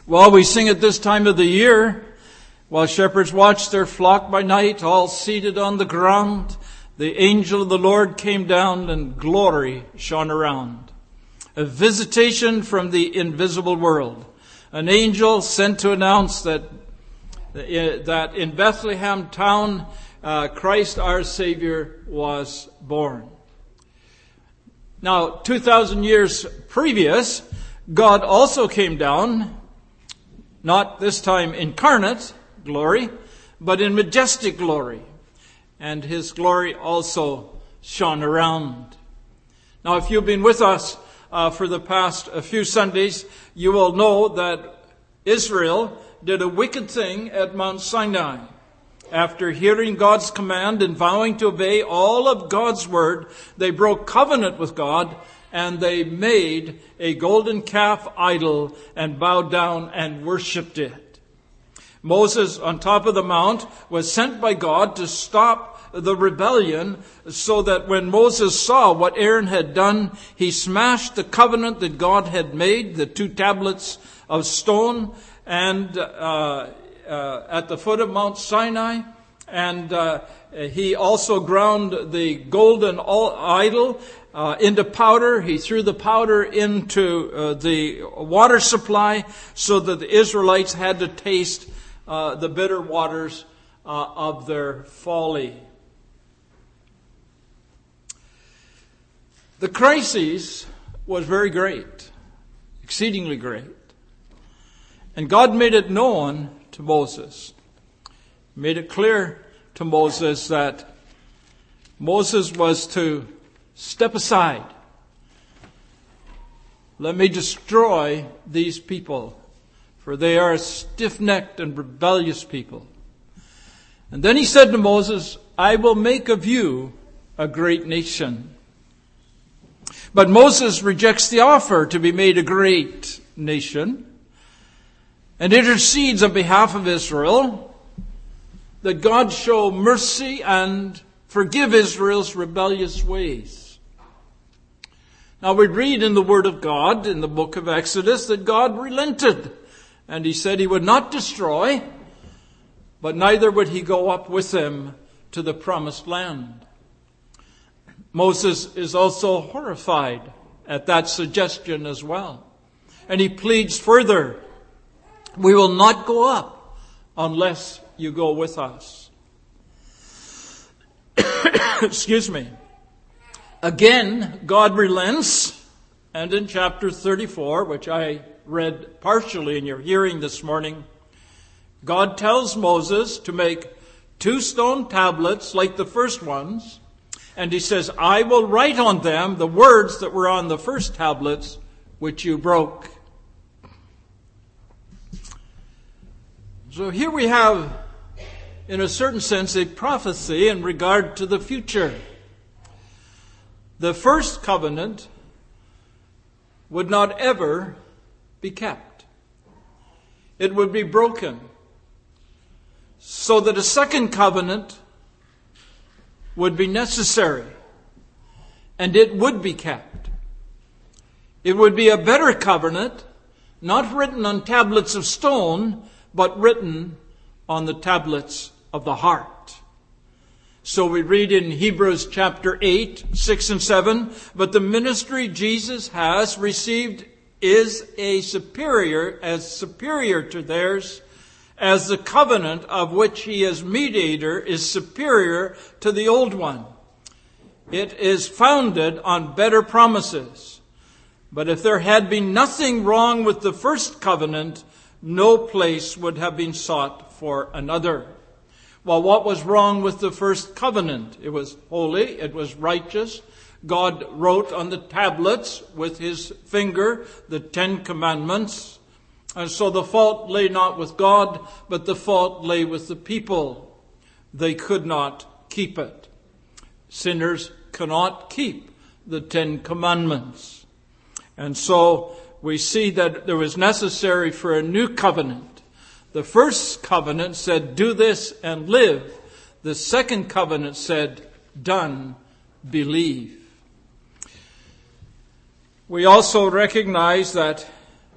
Well, we sing at this time of the year, while shepherds watch their flock by night, all seated on the ground, the angel of the Lord came down and glory shone around. A visitation from the invisible world. An angel sent to announce that in Bethlehem town, Christ our Savior was born. Now, 2,000 years previous, God also came down, not this time incarnate glory, but in majestic glory. And his glory also shone around. Now, if you've been with us for the past few Sundays, you will know that Israel did a wicked thing at Mount Sinai. After hearing God's command and vowing to obey all of God's word, they broke covenant with God, and they made a golden calf idol and bowed down and worshipped it. Moses, on top of the mount, was sent by God to stop the rebellion, so that when Moses saw what Aaron had done, he smashed the covenant that God had made, the 2 tablets of stone, and at the foot of Mount Sinai, and he also ground the golden idol into powder. He threw the powder into the water supply so that the Israelites had to taste the bitter waters of their folly. The crisis was very great, exceedingly great. And God made it known to Moses, made it clear to Moses that Moses was to step aside. Let me destroy these people, for they are a stiff-necked and rebellious people. And then he said to Moses, I will make of you a great nation. But Moses rejects the offer to be made a great nation and intercedes on behalf of Israel that God show mercy and forgive Israel's rebellious ways. Now we read in the Word of God, in the book of Exodus, that God relented, and he said he would not destroy, but neither would he go up with them to the promised land. Moses is also horrified at that suggestion as well. And he pleads further, we will not go up unless you go with us. Excuse me. Again, God relents, and in chapter 34, which I read partially in your hearing this morning, God tells Moses to make 2 stone tablets like the first ones, and he says, I will write on them the words that were on the first tablets, which you broke. So here we have, in a certain sense, a prophecy in regard to the future. The first covenant would not ever be kept. It would be broken, so that a second covenant would be necessary, and it would be kept. It would be a better covenant, not written on tablets of stone, but written on the tablets of the heart. So we read in Hebrews chapter 8, 6 and 7, but the ministry Jesus has received is superior to theirs, as the covenant of which he is mediator is superior to the old one. It is founded on better promises. But if there had been nothing wrong with the first covenant, no place would have been sought for another. Well, what was wrong with the first covenant? It was holy, it was righteous. God wrote on the tablets with his finger the 10 commandments. And so the fault lay not with God, but the fault lay with the people. They could not keep it. Sinners cannot keep the 10 commandments. And so we see that there was necessary for a new covenant. The first covenant said, do this and live. The second covenant said, done, believe. We also recognize that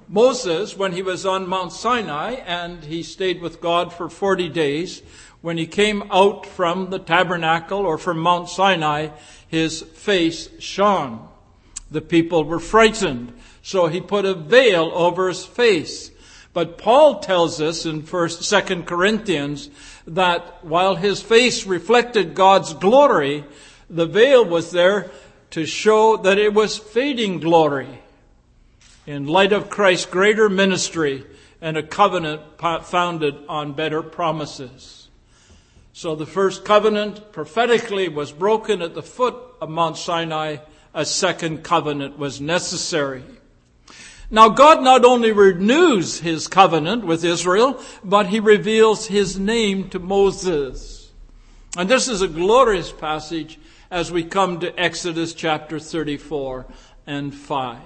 Moses, when he was on Mount Sinai and he stayed with God for 40 days, when he came out from the tabernacle or from Mount Sinai, his face shone. The people were frightened, so he put a veil over his face. But Paul tells us in 2 Corinthians that while his face reflected God's glory, the veil was there to show that it was fading glory in light of Christ's greater ministry and a covenant founded on better promises. So the first covenant prophetically was broken at the foot of Mount Sinai. A second covenant was necessary. Now God not only renews his covenant with Israel, but he reveals his name to Moses. And this is a glorious passage as we come to Exodus chapter 34 and 5.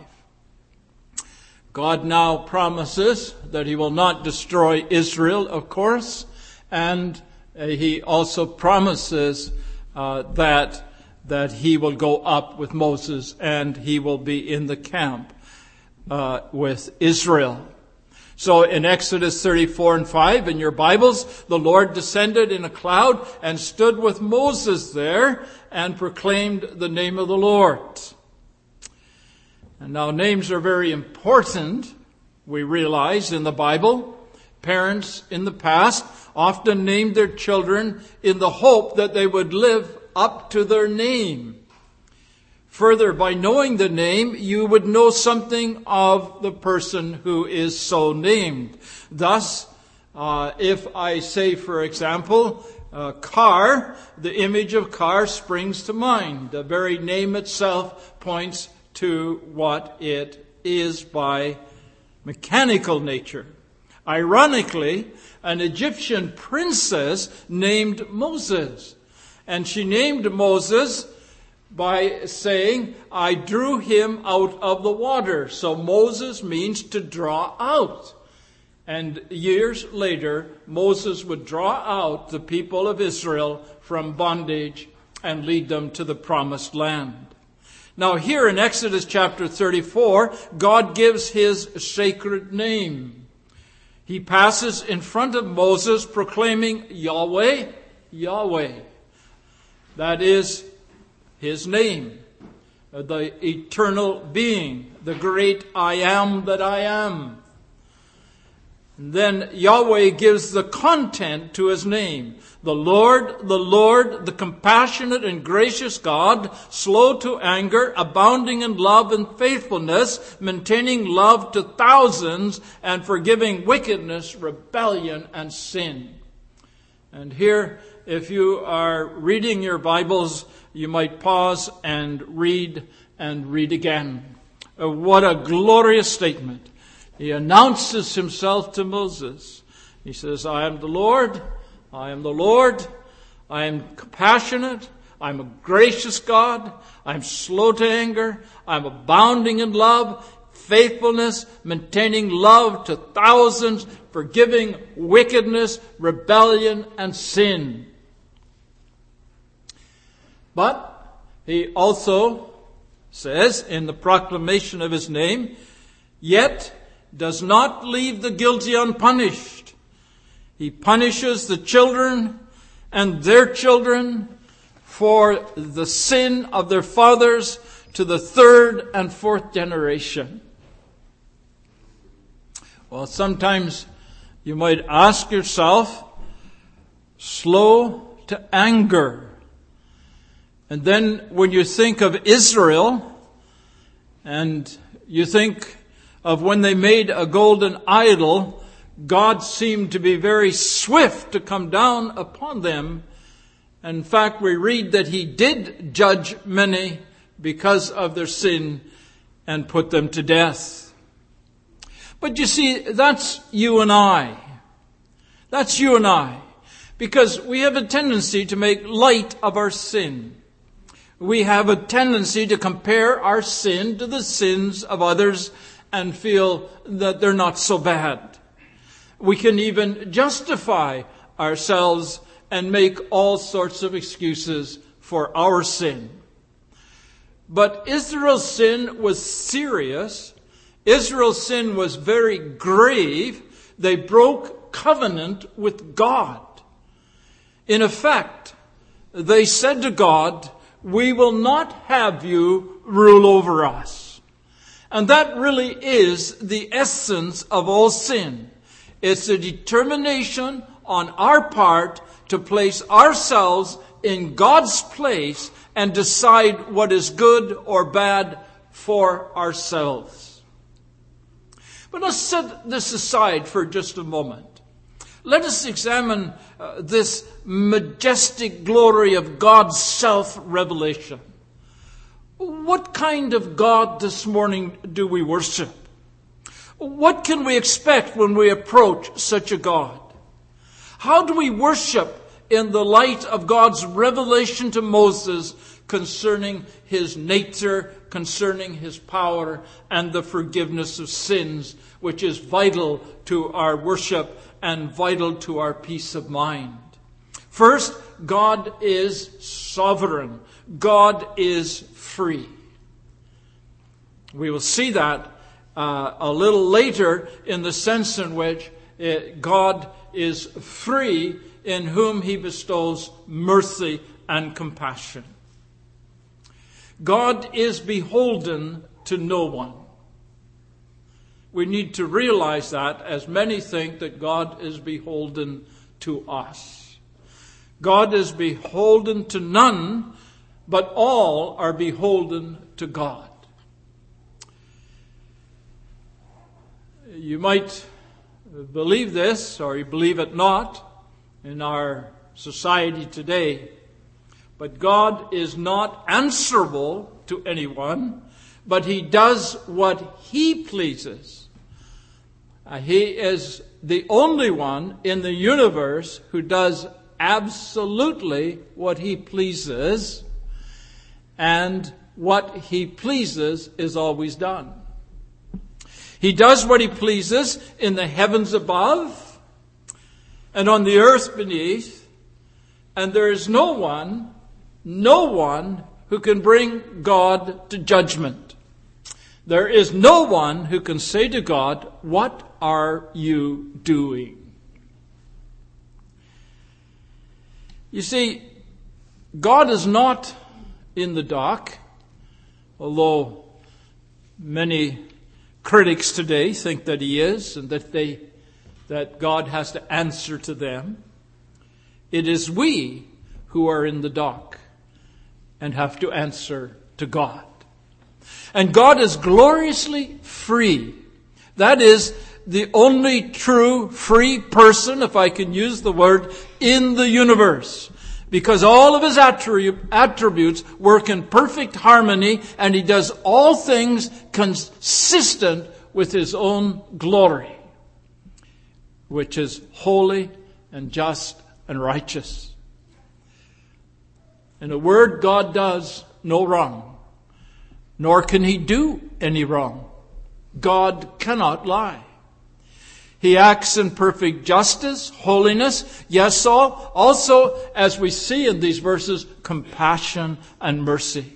God now promises that he will not destroy Israel, of course, and he also promises that he will go up with Moses and he will be in the camp with Israel. So in Exodus 34 and 5 in your Bibles, the Lord descended in a cloud and stood with Moses there and proclaimed the name of the Lord. And now names are very important, we realize, in the Bible. Parents in the past often named their children in the hope that they would live up to their name. Further, by knowing the name, you would know something of the person who is so named. Thus, if I say, for example, car, the image of car springs to mind. The very name itself points to what it is by mechanical nature. Ironically, an Egyptian princess named Moses. And she named Moses by saying, I drew him out of the water. So Moses means to draw out. And years later, Moses would draw out the people of Israel from bondage and lead them to the promised land. Now here in Exodus chapter 34, God gives his sacred name. He passes in front of Moses proclaiming Yahweh, Yahweh. That is his name, the eternal being, the great I am that I am. And then Yahweh gives the content to his name. The Lord, the compassionate and gracious God, slow to anger, abounding in love and faithfulness, maintaining love to thousands, and forgiving wickedness, rebellion, and sin. And here, if you are reading your Bibles, you might pause and read again. What a glorious statement. He announces himself to Moses. He says, I am the Lord, I am the Lord, I am compassionate, I'm a gracious God, I'm slow to anger, I'm abounding in love, faithfulness, maintaining love to thousands, forgiving wickedness, rebellion, and sin. But he also says in the proclamation of his name, yet does not leave the guilty unpunished. He punishes the children and their children for the sin of their fathers to the third and fourth generation. Well, sometimes you might ask yourself, slow to anger. And then when you think of Israel, and you think of when they made a golden idol, God seemed to be very swift to come down upon them. In fact, we read that he did judge many because of their sin and put them to death. But you see, that's you and I. That's you and I. Because we have a tendency to make light of our sin. We have a tendency to compare our sin to the sins of others and feel that they're not so bad. We can even justify ourselves and make all sorts of excuses for our sin. But Israel's sin was serious Israel's sin was very grave. They broke covenant with God. In effect, they said to God, "We will not have you rule over us." And that really is the essence of all sin. It's a determination on our part to place ourselves in God's place and decide what is good or bad for ourselves. But let's set this aside for just a moment. Let us examine this majestic glory of God's self-revelation. What kind of God this morning do we worship? What can we expect when we approach such a God? How do we worship in the light of God's revelation to Moses concerning his nature, concerning his power, and the forgiveness of sins, which is vital to our worship and vital to our peace of mind? First, God is sovereign. God is free. We will see that a little later in the sense in which God is free in whom he bestows mercy and compassion. God is beholden to no one. We need to realize that, as many think that God is beholden to us. God is beholden to none, but all are beholden to God. You might believe this, or you believe it not, in our society today. But God is not answerable to anyone, but he does what he pleases. He is the only one in the universe who does absolutely what he pleases, and what he pleases is always done. He does what he pleases in the heavens above and on the earth beneath, and there is no one who can bring God to judgment. There is no one who can say to God, "What are you doing?" You see, God is not in the dock, although many critics today think that he is, and that God has to answer to them. It is we who are in the dock and have to answer to God. And God is gloriously free. That is the only true free person, if I can use the word, in the universe. Because all of his attributes work in perfect harmony, and he does all things consistent with his own glory, which is holy and just and righteous. In a word, God does no wrong, nor can he do any wrong. God cannot lie. He acts in perfect justice, holiness, yes, also, as we see in these verses, compassion and mercy.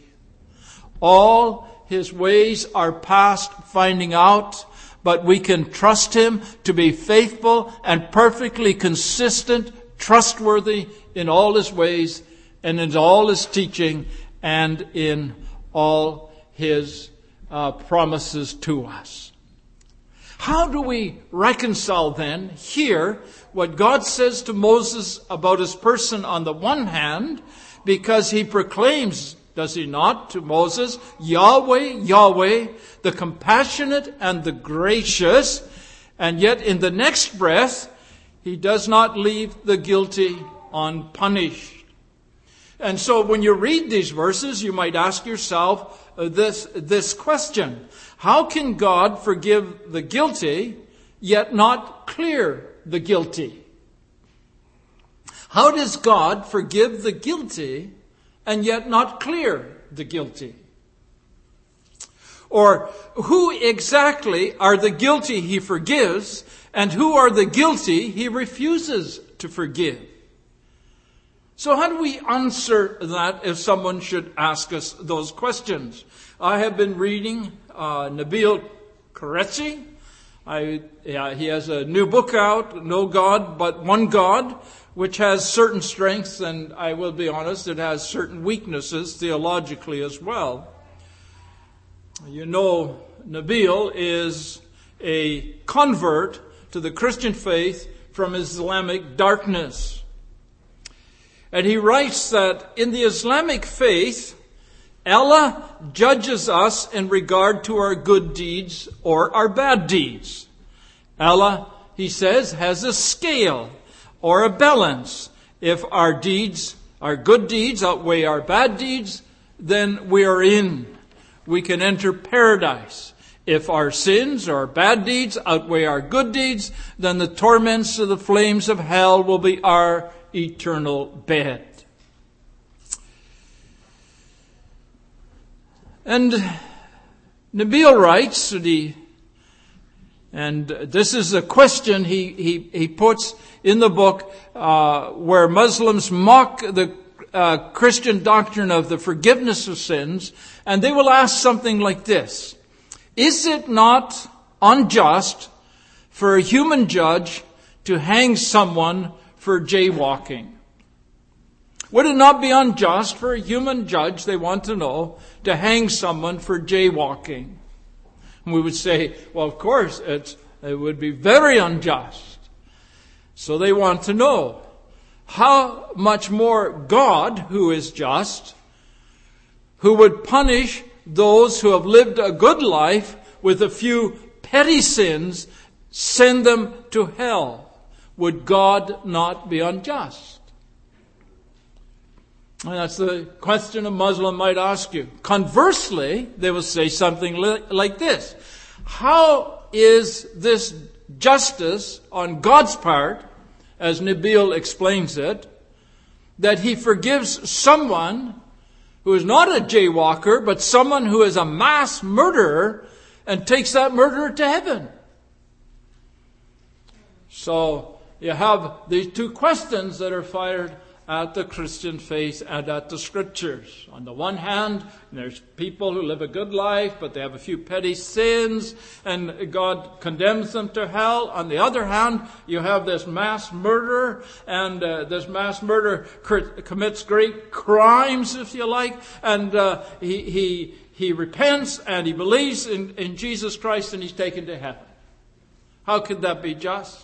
All his ways are past finding out, but we can trust him to be faithful and perfectly consistent, trustworthy in all his ways and in all his teaching and in all his promises to us. How do we reconcile then here what God says to Moses about his person on the one hand, because he proclaims, does he not, to Moses, Yahweh, Yahweh, the compassionate and the gracious, and yet in the next breath, he does not leave the guilty unpunished. And so when you read these verses, you might ask yourself this question: how can God forgive the guilty, yet not clear the guilty? How does God forgive the guilty, and yet not clear the guilty? Or who exactly are the guilty he forgives, and who are the guilty he refuses to forgive? So how do we answer that if someone should ask us those questions? I have been reading Nabil Koretzi. He has a new book out, No God But One God, which has certain strengths, and I will be honest, it has certain weaknesses theologically as well. You know, Nabil is a convert to the Christian faith from Islamic darkness. And he writes that in the Islamic faith, Allah judges us in regard to our good deeds or our bad deeds. Allah, he says, has a scale or a balance. If our good deeds outweigh our bad deeds, then we are in. We can enter paradise. If our sins or our bad deeds outweigh our good deeds, then the torments of the flames of hell will be our eternal bed. And Nabil writes, and this is a question he puts in the book where Muslims mock the Christian doctrine of the forgiveness of sins, and they will ask something like this: is it not unjust for a human judge to hang someone for jaywalking? Would it not be unjust for a human judge, they want to know, to hang someone for jaywalking? And we would say, well, of course, it would be very unjust. So they want to know, how much more God, who is just, who would punish those who have lived a good life with a few petty sins, send them to hell? Would God not be unjust? And that's the question a Muslim might ask you. Conversely, they will say something like this: how is this justice on God's part, as Nabil explains it, that he forgives someone who is not a jaywalker, but someone who is a mass murderer, and takes that murderer to heaven? So you have these two questions that are fired at the Christian faith and at the Scriptures. On the one hand, there's people who live a good life, but they have a few petty sins, and God condemns them to hell. On the other hand, you have this mass murderer, and this mass murderer commits great crimes, if you like, and he repents and he believes in Jesus Christ, and he's taken to heaven. How could that be just?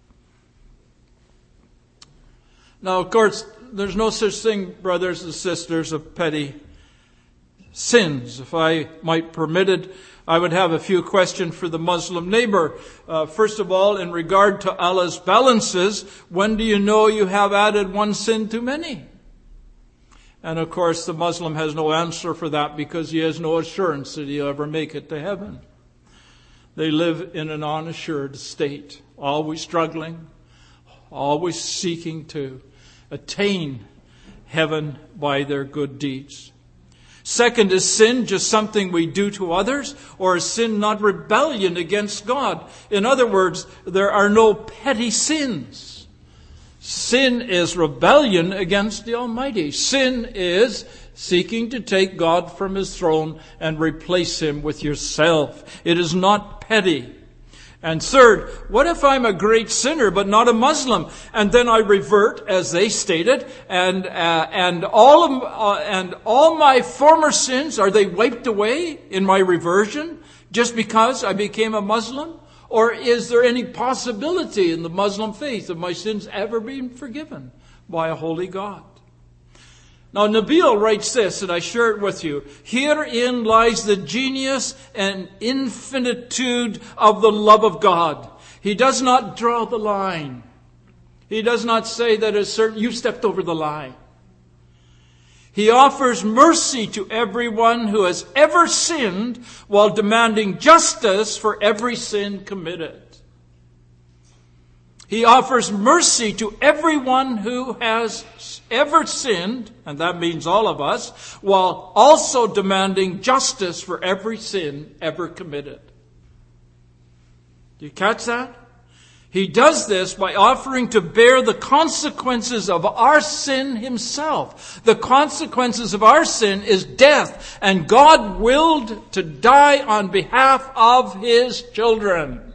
Now, of course, there's no such thing, brothers and sisters, of petty sins. If I might permit it, I would have a few questions for the Muslim neighbor. First of all, in regard to Allah's balances, when do you know you have added one sin too many? And of course, the Muslim has no answer for that because he has no assurance that he'll ever make it to heaven. They live in an unassured state, always struggling, always seeking to attain heaven by their good deeds. Second, is sin just something we do to others, or is sin not rebellion against God? In other words, there are no petty sins. Sin is rebellion against the Almighty. Sin is seeking to take God from His throne and replace Him with yourself. It is not petty. And third, what if I'm a great sinner but not a Muslim, and then I revert, as they stated, and all my former sins, are they wiped away in my reversion just because I became a Muslim? Or is there any possibility in the Muslim faith of my sins ever being forgiven by a holy God? Now, Nabil writes this, and I share it with you. Herein lies the genius and infinitude of the love of God. He does not draw the line. He does not say that you've stepped over the line. He offers mercy to everyone who has ever sinned while demanding justice for every sin committed. He offers mercy to everyone who has ever sinned, and that means all of us, while also demanding justice for every sin ever committed. Do you catch that? He does this by offering to bear the consequences of our sin himself. The consequences of our sin is death, and God willed to die on behalf of his children.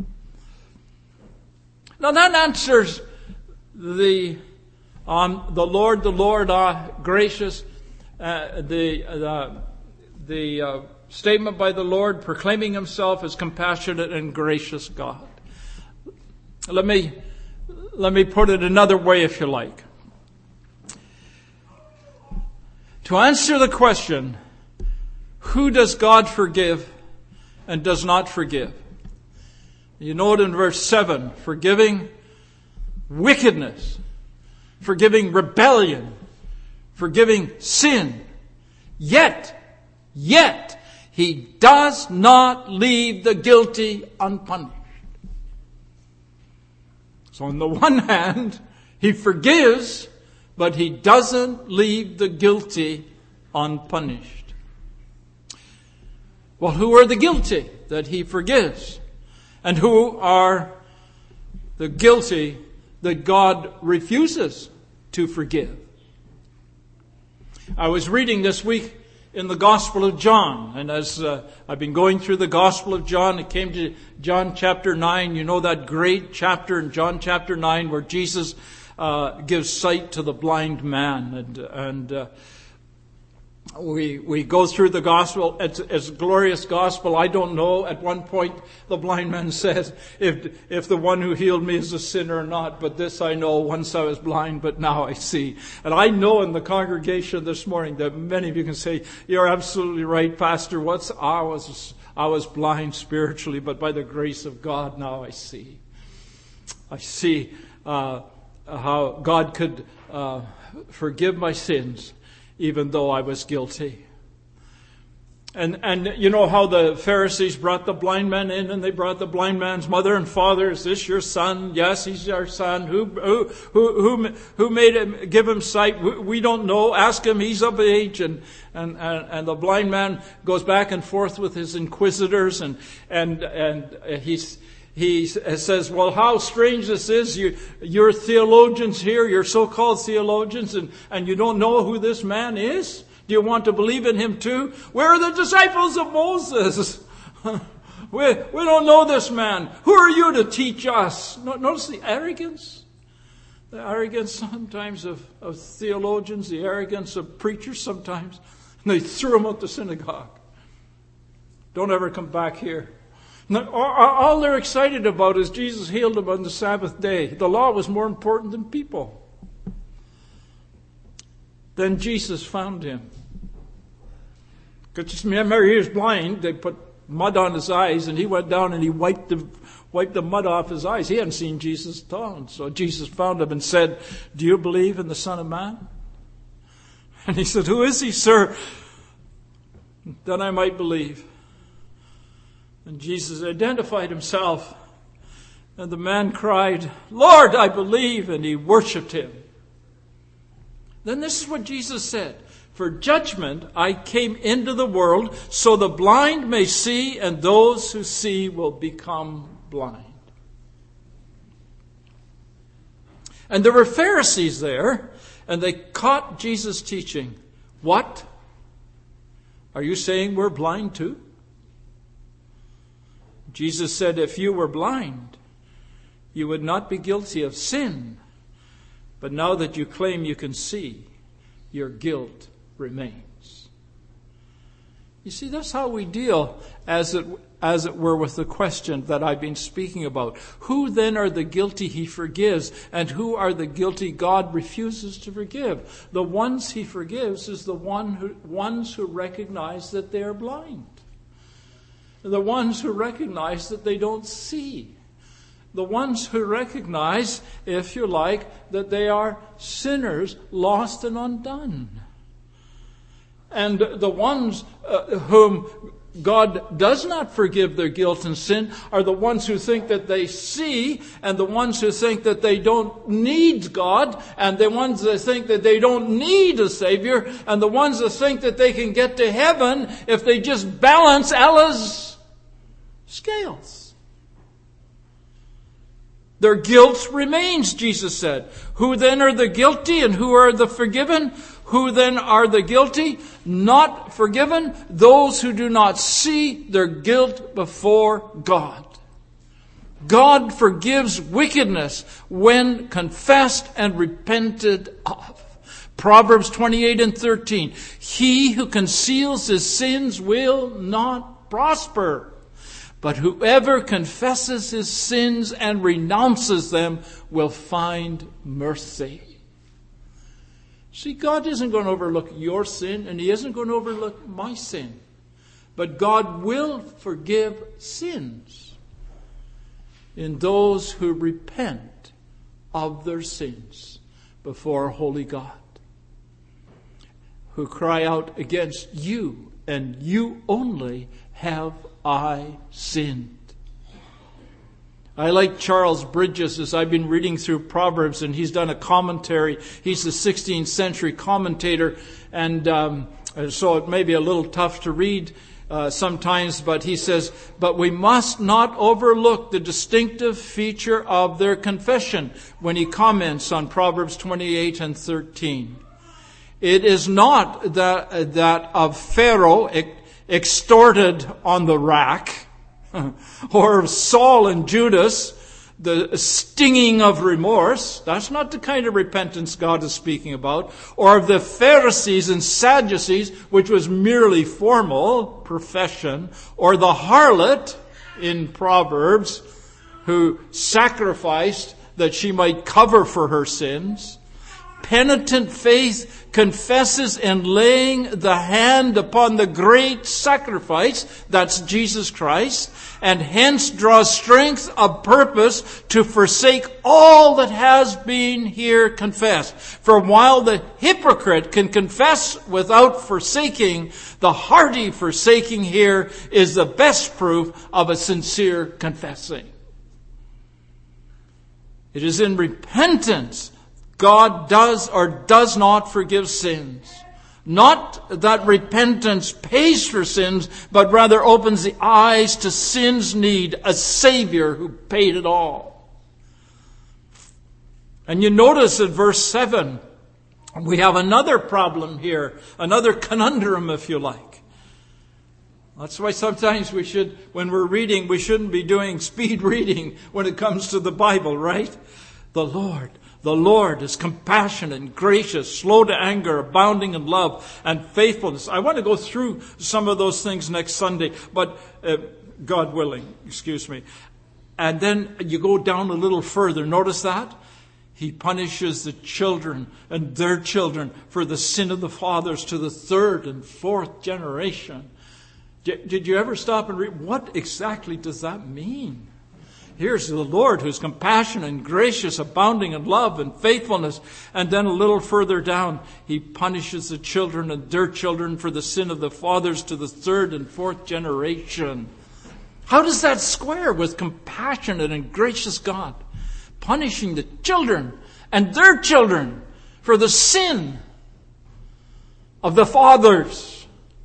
Now that answers the Lord, gracious, the statement by the Lord proclaiming himself as compassionate and gracious God. Let me put it another way, if you like. To answer the question, who does God forgive and does not forgive? You note in verse 7, forgiving wickedness, forgiving rebellion, forgiving sin. Yet, he does not leave the guilty unpunished. So on the one hand, he forgives, but he doesn't leave the guilty unpunished. Well, who are the guilty that he forgives? And who are the guilty that God refuses to forgive? I was reading this week in the Gospel of John, and as I've been going through the Gospel of John, it came to John chapter 9. You know that great chapter in John chapter 9 where Jesus gives sight to the blind man, and we go through the Gospel. It's a glorious Gospel. I don't know. At one point, the blind man says, if the one who healed me is a sinner or not, but this I know, once I was blind, but now I see. And I know in the congregation this morning that many of you can say, you're absolutely right, Pastor. I was blind spiritually, but by the grace of God, now I see. I see how God could forgive my sins, even though I was guilty. And you know how the Pharisees brought the blind man in, and they brought the blind man's mother and father. Is this your son? Yes, he's our son. Who made him, give him sight? We don't know. Ask him. He's of age. And the blind man goes back and forth with his inquisitors, and he says, well, how strange this is. You're theologians here, you're so-called theologians, and you don't know who this man is? Do you want to believe in him too? Where are the disciples of Moses? We don't know this man. Who are you to teach us? Notice the arrogance. The arrogance sometimes of theologians, the arrogance of preachers sometimes. And they threw him out the synagogue. Don't ever come back here. All they're excited about is Jesus healed them on the Sabbath day. The law was more important than people. Then Jesus found him. Because remember, he was blind. They put mud on his eyes, and he went down and he wiped the mud off his eyes. He hadn't seen Jesus at all. So Jesus found him and said, do you believe in the Son of Man? And he said, who is he, sir? Then I might believe. And Jesus identified himself. And the man cried, Lord, I believe. And he worshipped him. Then this is what Jesus said. For judgment I came into the world, so the blind may see, and those who see will become blind. And there were Pharisees there, and they caught Jesus teaching. What? Are you saying we're blind too? Jesus said, if you were blind, you would not be guilty of sin. But now that you claim you can see, your guilt remains. You see, that's how we deal, as it were, with the question that I've been speaking about. Who then are the guilty he forgives, and who are the guilty God refuses to forgive? The ones he forgives is the ones who recognize that they are blind. The ones who recognize that they don't see. The ones who recognize, if you like, that they are sinners, lost and undone. And the ones whom God does not forgive their guilt and sin are the ones who think that they see, and the ones who think that they don't need God, and the ones that think that they don't need a Savior, and the ones that think that they can get to heaven if they just balance Allah's scales. Their guilt remains, Jesus said. Who then are the guilty and who are the forgiven? Who then are the guilty? Not forgiven? Those who do not see their guilt before God. God forgives wickedness when confessed and repented of. Proverbs 28:13. He who conceals his sins will not prosper, but whoever confesses his sins and renounces them will find mercy. See, God isn't going to overlook your sin, and He isn't going to overlook my sin. But God will forgive sins in those who repent of their sins before a holy God, who cry out against you, and you only have I sinned. I like Charles Bridges as I've been reading through Proverbs, and he's done a commentary. He's a 16th century commentator, and so it may be a little tough to read sometimes, but he says, but we must not overlook the distinctive feature of their confession when he comments on Proverbs 28 and 13. It is not that of Pharaoh extorted on the rack, or of Saul and Judas, the stinging of remorse. That's not the kind of repentance God is speaking about. Or of the Pharisees and Sadducees, which was merely formal profession. Or the harlot in Proverbs, who sacrificed that she might cover for her sins. Penitent faith confesses in laying the hand upon the great sacrifice, that's Jesus Christ, and hence draws strength of purpose to forsake all that has been here confessed. For while the hypocrite can confess without forsaking, the hearty forsaking here is the best proof of a sincere confessing. It is in repentance God does or does not forgive sins. Not that repentance pays for sins, but rather opens the eyes to sin's need, a Savior who paid it all. And you notice in verse 7, we have another problem here, another conundrum, if you like. That's why sometimes when we're reading, we shouldn't be doing speed reading when it comes to the Bible, right? The Lord is compassionate and gracious, slow to anger, abounding in love and faithfulness. I want to go through some of those things next Sunday, but God willing, And then you go down a little further. Notice that? He punishes the children and their children for the sin of the fathers to the third and fourth generation. Did you ever stop and read? What exactly does that mean? Here's the Lord who's compassionate and gracious, abounding in love and faithfulness. And then a little further down, He punishes the children and their children for the sin of the fathers to the third and fourth generation. How does that square with compassionate and gracious God? Punishing the children and their children for the sin of the fathers.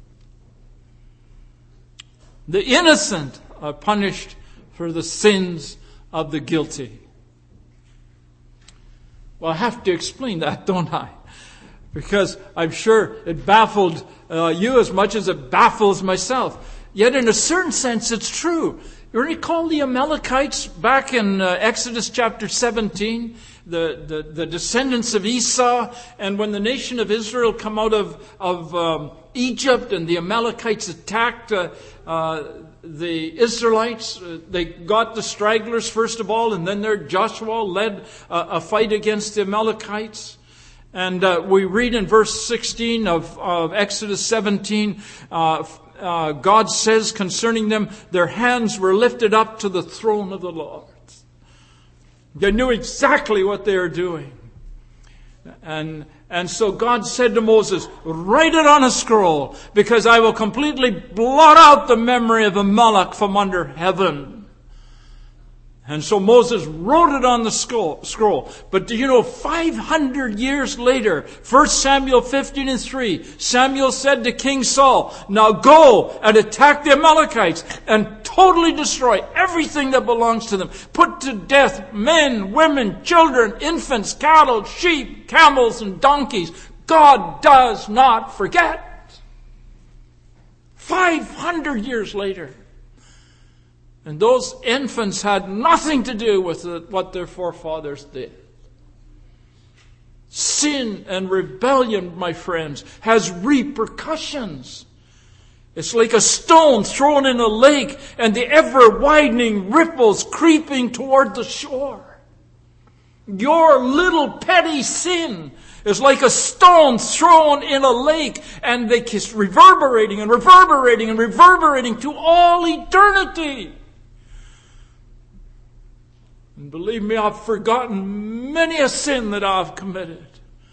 The innocent are punished for the sins of the guilty. Well, I have to explain that, don't I? Because I'm sure it baffled you as much as it baffles myself. Yet in a certain sense, it's true. You recall the Amalekites back in Exodus chapter 17? The descendants of Esau, and when the nation of Israel come out of Egypt and the Amalekites attacked the Israelites, they got the stragglers first of all, and then Joshua led a fight against the Amalekites. And we read in verse 16 of Exodus 17, God says concerning them, their hands were lifted up to the throne of the Lord. They knew exactly what they were doing. And so God said to Moses, write it on a scroll, because I will completely blot out the memory of Amalek from under heaven. And so Moses wrote it on the scroll. But do you know, 500 years later, 1 Samuel 15:3, Samuel said to King Saul, now go and attack the Amalekites and totally destroy everything that belongs to them. Put to death men, women, children, infants, cattle, sheep, camels, and donkeys. God does not forget. 500 years later. And those infants had nothing to do with what their forefathers did. Sin and rebellion, my friends, has repercussions. It's like a stone thrown in a lake and the ever-widening ripples creeping toward the shore. Your little petty sin is like a stone thrown in a lake, and they keep reverberating and reverberating and reverberating to all eternity. And believe me, I've forgotten many a sin that I've committed.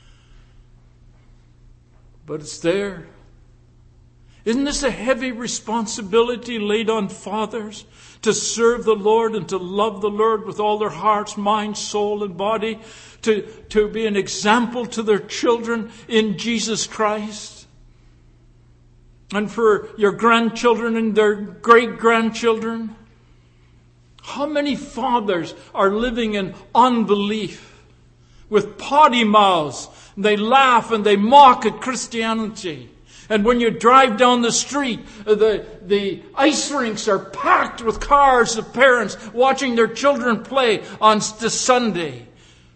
But it's there. Isn't this a heavy responsibility laid on fathers to serve the Lord and to love the Lord with all their hearts, mind, soul, and body? To be an example to their children in Jesus Christ? And for your grandchildren and their great-grandchildren? How many fathers are living in unbelief with potty mouths? They laugh and they mock at Christianity. And when you drive down the street, the ice rinks are packed with cars of parents watching their children play on this Sunday.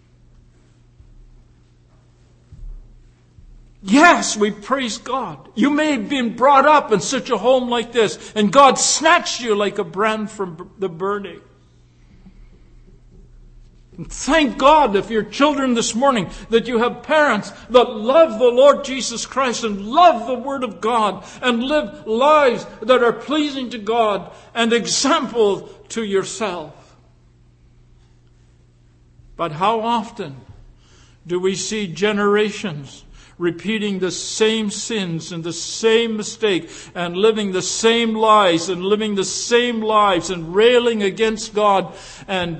Yes, we praise God. You may have been brought up in such a home like this, and God snatched you like a brand from the burning. And thank God if your children this morning, that you have parents that love the Lord Jesus Christ and love the Word of God and live lives that are pleasing to God and example to yourself. But how often do we see generations repeating the same sins and the same mistake and living the same lies and living the same lives and railing against God and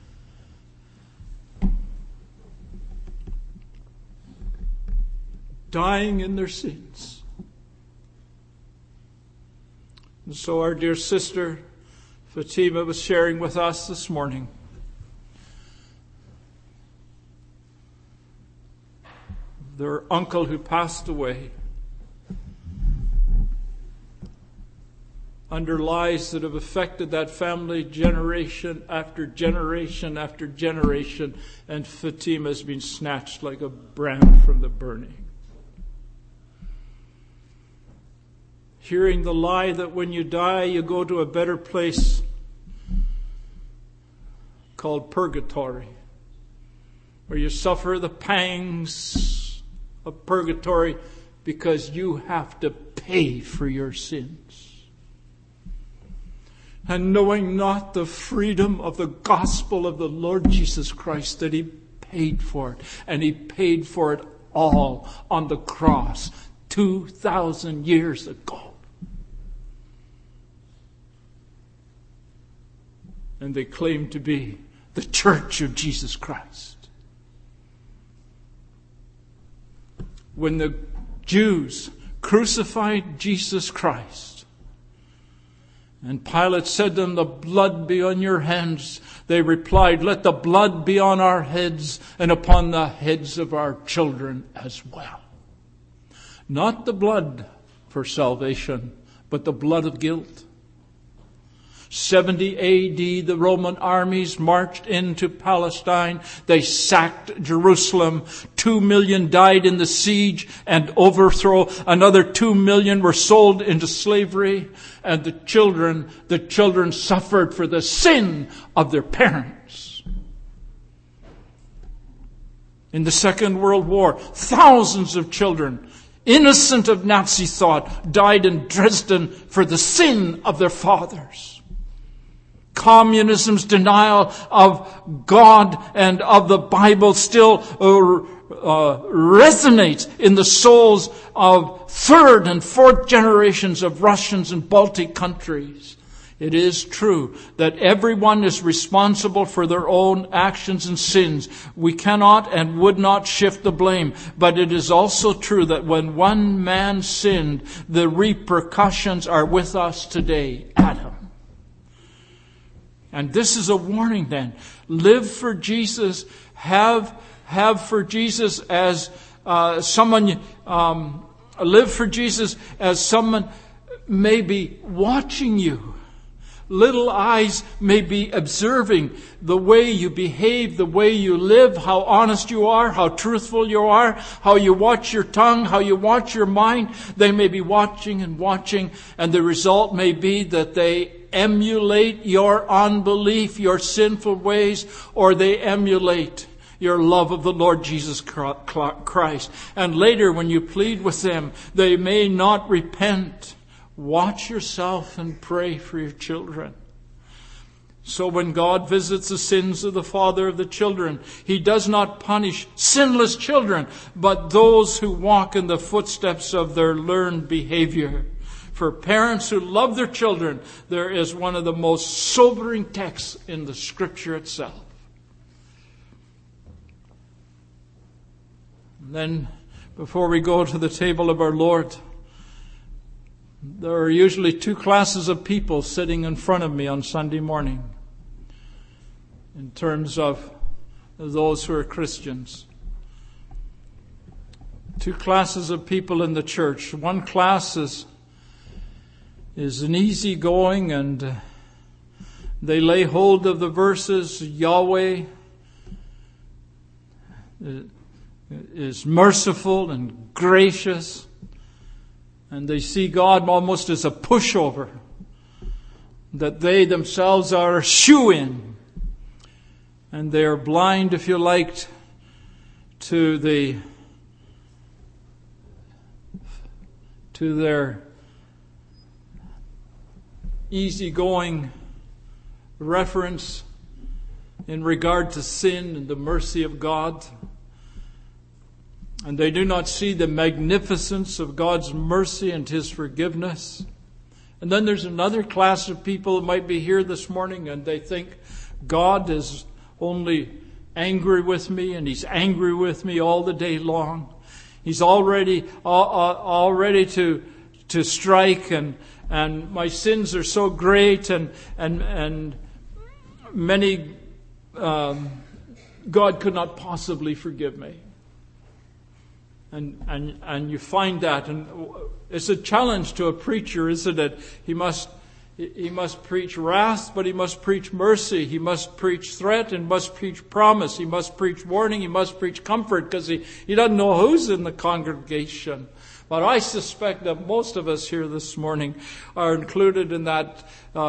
dying in their sins? And so our dear sister Fatima was sharing with us this morning. Their uncle who passed away under lies that have affected that family generation after generation after generation, and Fatima has been snatched like a brand from the burning. Hearing the lie that when you die you go to a better place called purgatory, where you suffer the pangs of purgatory because you have to pay for your sins. And knowing not the freedom of the gospel of the Lord Jesus Christ, that He paid for it, and He paid for it all on the cross 2,000 years ago. And they claim to be the Church of Jesus Christ. When the Jews crucified Jesus Christ, and Pilate said to them, "The blood be on your hands," they replied, "Let the blood be on our heads and upon the heads of our children as well." Not the blood for salvation, but the blood of guilt. 70 AD, the Roman armies marched into Palestine. They sacked Jerusalem. 2 million died in the siege and overthrow. Another 2 million were sold into slavery. And the children suffered for the sin of their parents. In the Second World War, thousands of children, innocent of Nazi thought, died in Dresden for the sin of their fathers. Communism's denial of God and of the Bible still resonates in the souls of third and fourth generations of Russians and Baltic countries. It is true that everyone is responsible for their own actions and sins. We cannot and would not shift the blame. But it is also true that when one man sinned, the repercussions are with us today. Adam. And this is a warning then. Live for Jesus. Have for Jesus as someone. Live for Jesus as someone may be watching you. Little eyes may be observing the way you behave, the way you live, how honest you are, how truthful you are, how you watch your tongue, how you watch your mind. They may be watching, and the result may be that they emulate your unbelief, your sinful ways, or they emulate your love of the Lord Jesus Christ. And later, when you plead with them, they may not repent. Watch yourself and pray for your children. So when God visits the sins of the father of the children, He does not punish sinless children, but those who walk in the footsteps of their learned behavior. For parents who love their children, there is one of the most sobering texts in the Scripture itself. And then, before we go to the table of our Lord, there are usually two classes of people sitting in front of me on Sunday morning in terms of those who are Christians. Two classes of people in the church. One class is an easygoing, and they lay hold of the verses. Yahweh is merciful and gracious. And they see God almost as a pushover, that they themselves are a shoo-in. And they are blind, if you like, to their easygoing reference in regard to sin and the mercy of God. And they do not see the magnificence of God's mercy and His forgiveness. And then there's another class of people who might be here this morning and they think God is only angry with me, and He's angry with me all the day long. He's already to strike, and my sins are so great, and many God could not possibly forgive me. And you find that, and it's a challenge to a preacher, isn't it? He must preach wrath, but he must preach mercy. He must preach threat and must preach promise. He must preach warning. He must preach comfort, because he doesn't know who's in the congregation. But I suspect that most of us here this morning are included in that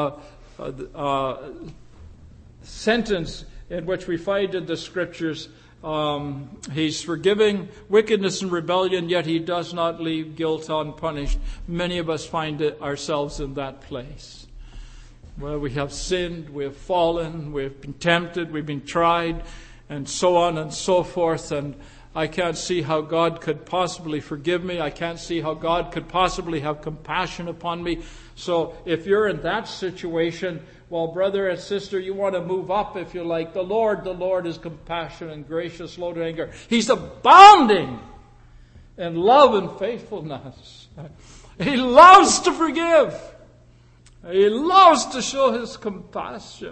sentence in which we find in the Scriptures, He's forgiving wickedness and rebellion, yet He does not leave guilt unpunished. Many of us find ourselves in that place, where we have sinned, we have fallen, we have been tempted, we've been tried, and so on and so forth. And I can't see how God could possibly forgive me. I can't see how God could possibly have compassion upon me. So if you're in that situation, well, brother and sister, you want to move up, if you like. The Lord is compassionate and gracious, slow to anger. He's abounding in love and faithfulness. He loves to forgive. He loves to show His compassion.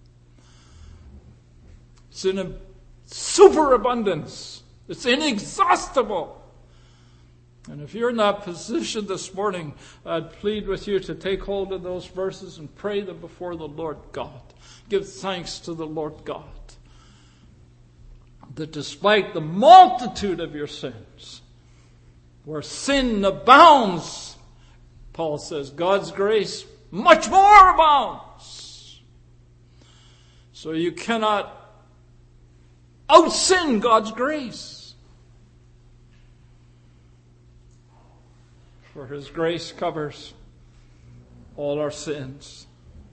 It's in a superabundance. It's inexhaustible. And if you're in that position this morning, I'd plead with you to take hold of those verses and pray them before the Lord God. Give thanks to the Lord God that despite the multitude of your sins, where sin abounds, Paul says, God's grace much more abounds. So you cannot out-sin God's grace. For His grace covers all our sins.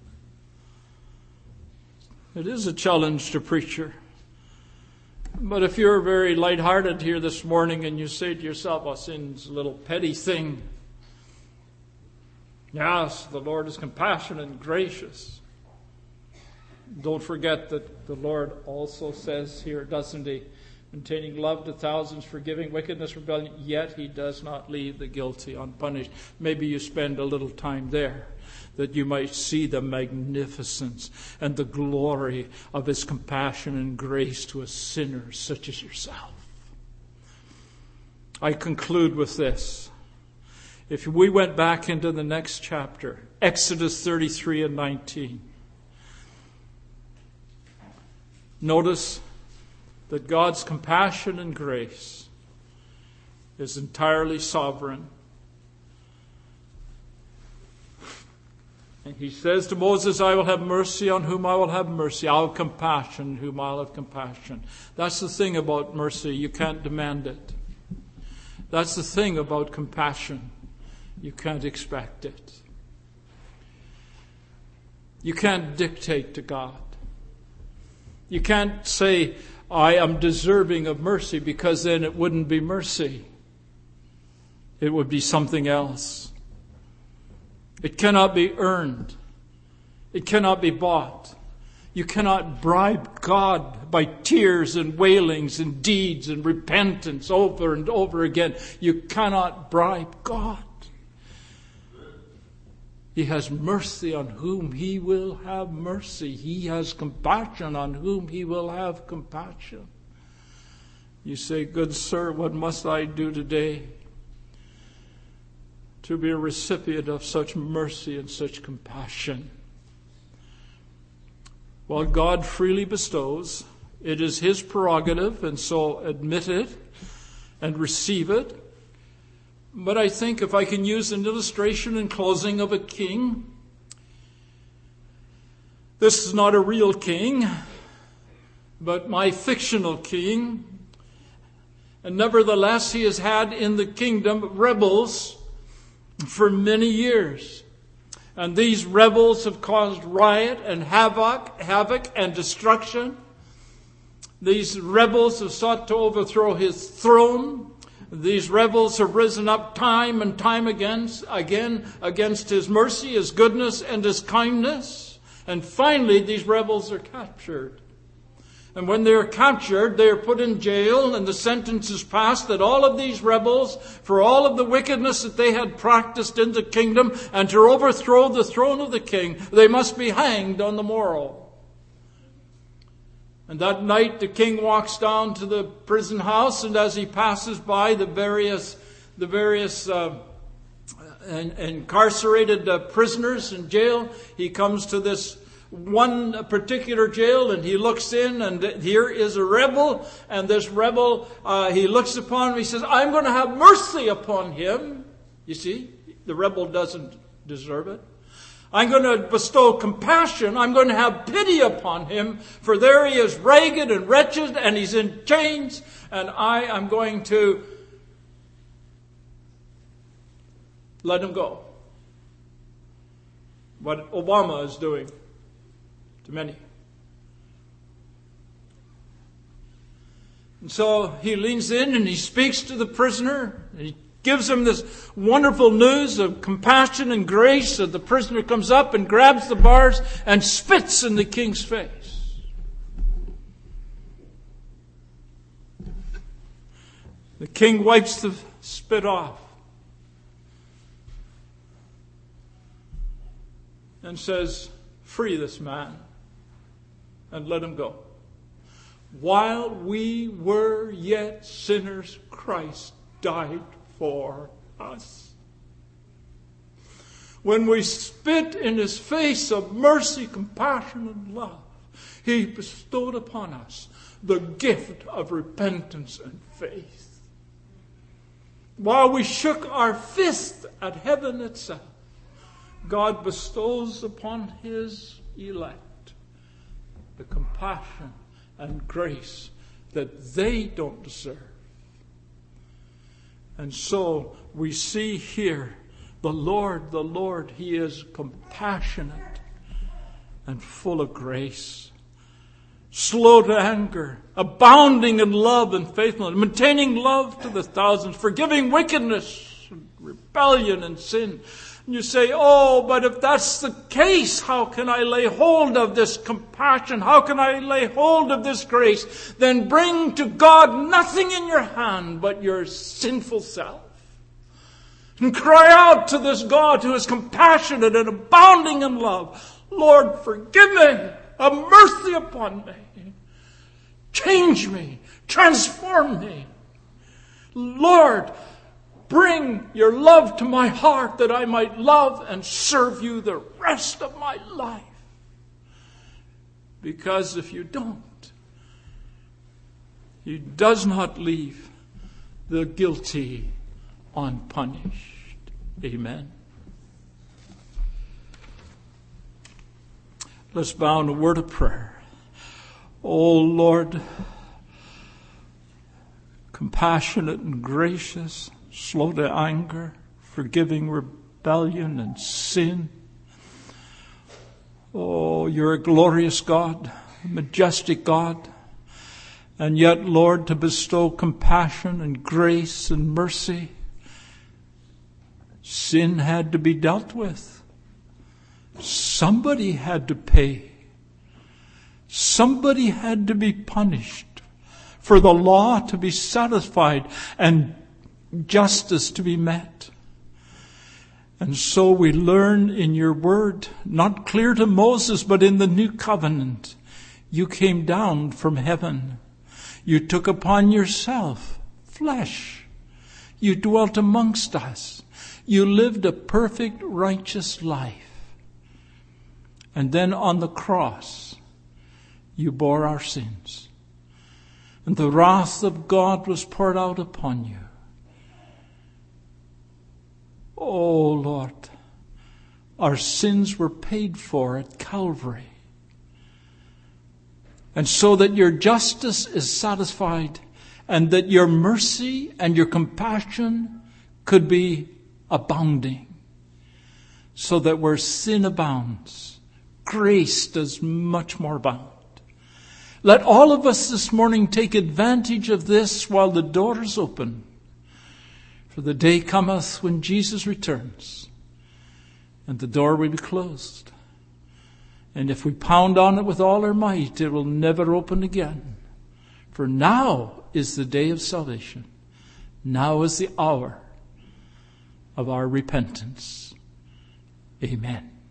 It is a challenge to preacher. But if you're very lighthearted here this morning and you say to yourself, "Oh, sin's a little petty thing," Yes, the Lord is compassionate and gracious. Don't forget that the Lord also says here, doesn't he? Maintaining love to thousands, forgiving wickedness, rebellion, yet he does not leave the guilty unpunished. Maybe you spend a little time there, that you might see the magnificence and the glory of his compassion and grace to a sinner such as yourself. I conclude with this. If we went back into the next chapter, Exodus 33 and 19, notice that God's compassion and grace is entirely sovereign. And he says to Moses, I will have mercy on whom I will have mercy. I will have compassion on whom I will have compassion. That's the thing about mercy. You can't demand it. That's the thing about compassion. You can't expect it. You can't dictate to God. You can't say, I am deserving of mercy, because then it wouldn't be mercy. It would be something else. It cannot be earned. It cannot be bought. You cannot bribe God by tears and wailings and deeds and repentance over and over again. You cannot bribe God. He has mercy on whom he will have mercy. He has compassion on whom he will have compassion. You say, good sir, what must I do today to be a recipient of such mercy and such compassion? Well, God freely bestows. It is his prerogative, and so admit it and receive it. But I think if I can use an illustration in closing of a king, this is not a real king, but my fictional king. And nevertheless, he has had in the kingdom rebels for many years. And these rebels have caused riot and havoc and destruction. These rebels have sought to overthrow his throne. These rebels have risen up time and time again against his mercy, his goodness, and his kindness. And finally, these rebels are captured. And when they are captured, they are put in jail, and the sentence is passed that all of these rebels, for all of the wickedness that they had practiced in the kingdom, and to overthrow the throne of the king, they must be hanged on the morrow. And that night the king walks down to the prison house, and as he passes by the various incarcerated prisoners in jail, he comes to this one particular jail, and he looks in, and here is a rebel, and this rebel, he looks upon him, he says, I'm going to have mercy upon him. You see, the rebel doesn't deserve it. I'm going to bestow compassion. I'm going to have pity upon him, for there he is ragged and wretched, and he's in chains, and I am going to let him go. What Obama is doing to many. And so he leans in and he speaks to the prisoner, and he gives him this wonderful news of compassion and grace. And the prisoner comes up and grabs the bars and spits in the king's face. The king wipes the spit off and says, free this man and let him go. While we were yet sinners, Christ died for us. When we spit in his face of mercy, compassion, and love, he bestowed upon us the gift of repentance and faith. While we shook our fist at heaven itself, God bestows upon his elect the compassion and grace that they don't deserve. And so we see here the Lord, he is compassionate and full of grace, slow to anger, abounding in love and faithfulness, maintaining love to the thousands, forgiving wickedness, rebellion and sin, And you say, oh, but if that's the case, how can I lay hold of this compassion? How can I lay hold of this grace? Then bring to God nothing in your hand but your sinful self. And cry out to this God who is compassionate and abounding in love. Lord, forgive me. Have mercy upon me. Change me. Transform me. Lord, bring your love to my heart that I might love and serve you the rest of my life. Because if you don't, He does not leave the guilty unpunished. Amen. Let's bow in a word of prayer. Oh Lord, compassionate and gracious, slow to anger, forgiving rebellion and sin. Oh, you're a glorious God, a majestic God. And yet, Lord, to bestow compassion and grace and mercy, sin had to be dealt with. Somebody had to pay. Somebody had to be punished for the law to be satisfied and justice to be met. And so we learn in your word, not clear to Moses, but in the new covenant, you came down from heaven. You took upon yourself flesh. You dwelt amongst us. You lived a perfect, righteous life. And then on the cross, you bore our sins. And the wrath of God was poured out upon you. Oh, Lord, our sins were paid for at Calvary. And so that your justice is satisfied and that your mercy and your compassion could be abounding. So that where sin abounds, grace does much more abound. Let all of us this morning take advantage of this while the door is open. For the day cometh when Jesus returns, and the door will be closed. And if we pound on it with all our might, it will never open again. For now is the day of salvation. Now is the hour of our repentance. Amen.